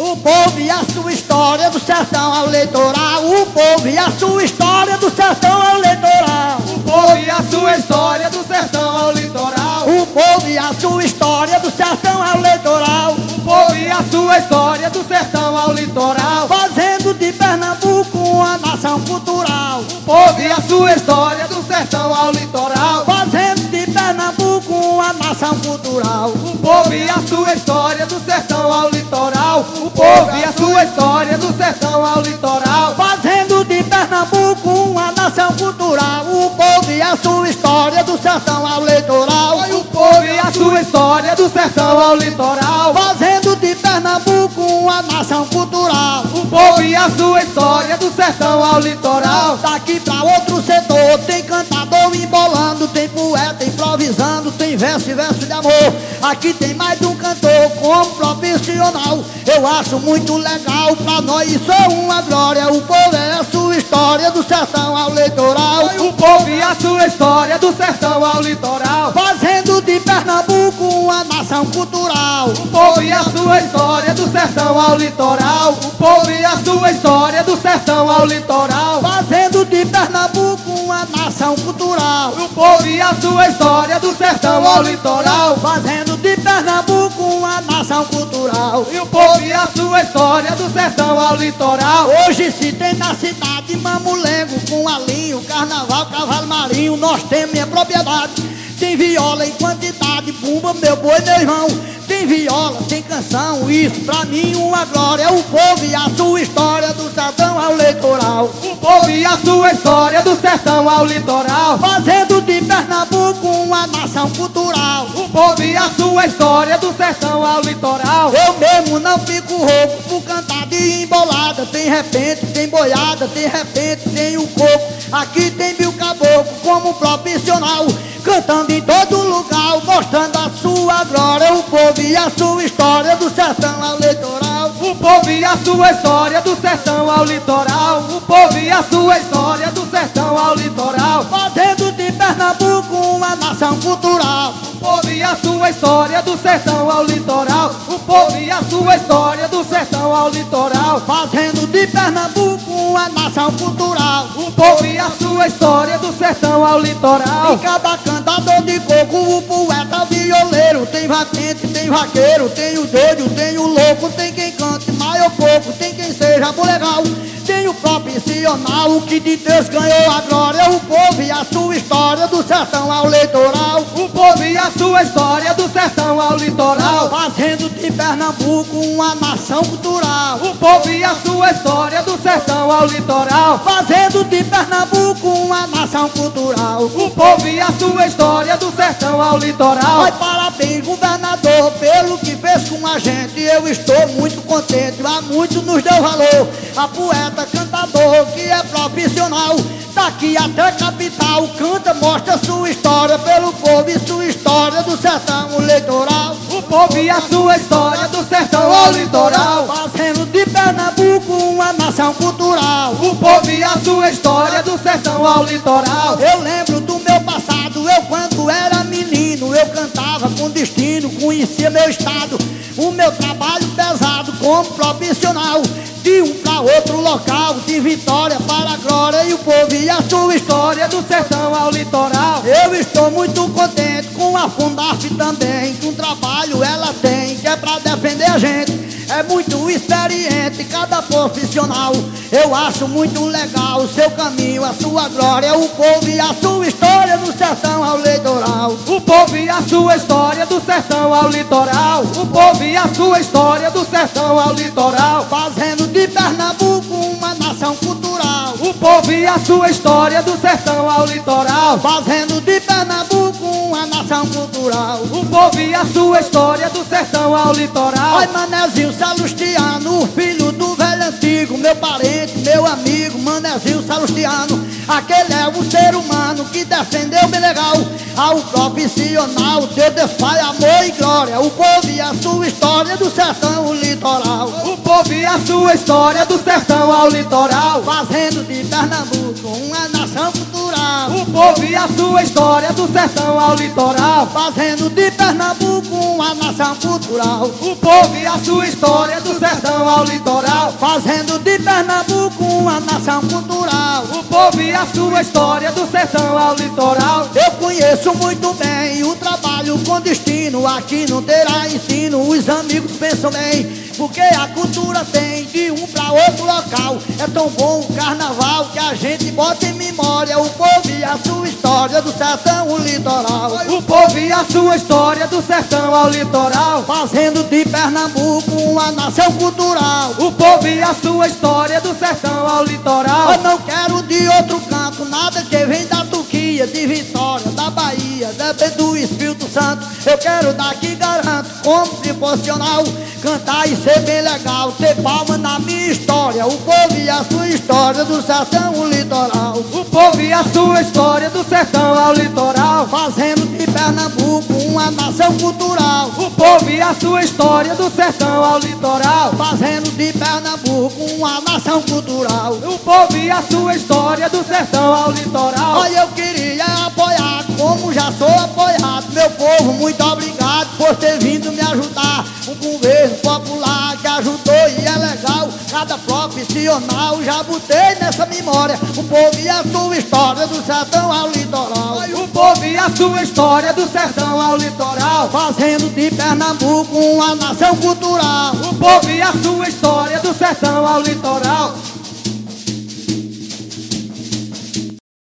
O povo e a sua história do sertão ao litoral. O povo e a sua história do sertão ao litoral. O povo e a sua história do sertão ao litoral. O povo e a sua história do sertão ao litoral. O povo e a sua história do sertão ao litoral. Fazendo de Pernambuco uma nação cultural. O povo e a sua história do sertão ao litoral. Fazendo de Pernambuco uma nação cultural. O povo e a sua história do sertão ao litoral. O povo e a sua história do sertão ao litoral. Fazendo de Pernambuco uma nação cultural. O povo e a sua história do sertão ao litoral. O povo e a sua história do sertão ao litoral. Fazendo de Pernambuco uma nação cultural. O povo e a sua história do sertão ao litoral. Daqui pra outro setor tem cantador embolando, tem poeta improvisando, tem verso e verso de amor. Aqui tem mais de um cantor como profissional. Eu acho muito legal, pra nós isso é uma glória. O povo é a sua história do sertão ao litoral. O povo e a sua história do sertão ao litoral. Fazendo de Pernambuco uma nação cultural. O povo e a sua história do sertão ao litoral. O povo e a sua história do sertão ao litoral. Fazendo de Pernambuco uma nação cultural. O povo e a sua história do sertão ao litoral. Fazendo de Pernambuco uma nação cultural. E o povo e a sua história do sertão ao litoral. Hoje se tem na cidade mamulengo com alinho, carnaval, cavalo marinho. Nós temos minha propriedade. Tem viola em quantidade, bumba, meu boi, meu irmão. Tem viola, tem canção, isso pra mim uma glória. O povo e a sua história do sertão ao litoral. O povo e a sua história do sertão ao litoral. Fazendo de Pernambuco uma nação cultural. O povo e a sua história do sertão ao litoral. Eu mesmo não fico rouco por cantar de embolada. Tem repente, tem boiada, tem repente, tem o coco. Aqui tem mil caboclo como profissional, cantando em todo lugar, mostrando a sua glória. O povo e a sua história do sertão ao litoral. O povo e a sua história do sertão ao litoral. O povo e a sua história do sertão ao litoral. Fazendo de Pernambuco uma nação cultural. O povo e a sua história do sertão ao litoral. O povo e a sua história do sertão ao litoral. Fazendo de Pernambuco uma nação cultural. O povo e a sua história do sertão ao litoral. Em cada cantador de coco, o poeta violeiro. Tem vatente, tem vaqueiro, tem o doido, tem o louco. Tem quem cante mais ou pouco, tem quem seja bom legal. Tem o profissional, o que de Deus ganhou a glória. O povo e a sua história do sertão ao litoral. O povo e a sua história do sertão ao litoral. Fazendo de Pernambuco uma nação cultural. O povo e a sua história do sertão ao litoral. Fazendo de Pernambuco uma nação cultural. O povo e a sua história do sertão ao litoral. Ai, parabéns, governador, pelo que fez com a gente. Eu estou muito contente, há muito nos deu valor. A poeta, cantador, que é profissional, daqui até a capital, canta, mostra sua história pelo povo e sua história do sertão ao litoral. O povo e a sua história do sertão ao litoral. Fazendo de Pernambuco uma nação cultural. O povo e a sua história do sertão ao litoral. Eu lembro do meu passado, eu quando era menino, eu cantava com destino, conhecia meu estado. O meu trabalho pesado como profissional, de um pra outro local, de vitória para a glória. E o povo e a sua história do sertão ao litoral. Eu estou muito contente com a Fundaf também, que um trabalho ela tem, que é pra defender a gente. É muito experiente cada profissional. Eu acho muito legal o seu caminho, a sua glória. O povo e a sua história do sertão ao litoral. O povo e a sua história do sertão ao litoral. O povo e a sua história do sertão ao litoral. Fazendo de Pernambuco uma nação cultural. O povo e a sua história do sertão ao litoral. Fazendo de Pernambuco uma nação cultural. O povo e a sua história do sertão ao litoral. Ai, Manezinho Salustiano, filho do velho antigo, meu parente, meu amigo, Manezinho Salustiano. Aquele é um ser humano que defendeu bem legal ao profissional, deu Deus Pai, amor e glória. O povo e a sua história do sertão ao litoral. O povo e a sua história do sertão ao litoral. Fazendo de Pernambuco uma nação cultural. O povo e a sua história do sertão ao litoral. Fazendo de Pernambuco uma uma nação cultural. O povo e a sua história do sertão ao litoral. Fazendo de Pernambuco uma nação cultural. O povo e a sua história do sertão ao litoral. Eu conheço muito bem o trabalho com destino. Aqui não terá ensino, os amigos pensam bem, porque a cultura tem de um pra outro local. É tão bom o carnaval que a gente bota em memória o povo e a sua história do sertão ao litoral. O povo e a sua história do sertão ao litoral. Fazendo de Pernambuco uma nação cultural. O povo e a sua história do sertão ao litoral. Eu não quero de outro canto nada que vem da Turquia, de Vitória, da Bahia, do Espírito Santo. Eu quero daqui, garanto, como proporcional, cantar e ser bem legal, ter palma na minha história. O povo e a sua história do sertão ao litoral. O povo e a sua história do sertão ao litoral. Fazendo de Pernambuco uma nação cultural. O povo e a sua história do sertão ao litoral. Fazendo de Pernambuco uma nação cultural. O povo e a sua história do sertão ao litoral. Olha, eu queria apoiar, como já sou apoiado. Meu povo, muito obrigado por ter vindo me ajudar. Um governo popular que ajudou e é legal. Cada profissional já botei nessa memória. O povo e a sua história do sertão ao litoral. O povo e a sua história do sertão ao litoral. Fazendo de Pernambuco uma nação cultural. O povo e a sua história do sertão ao litoral.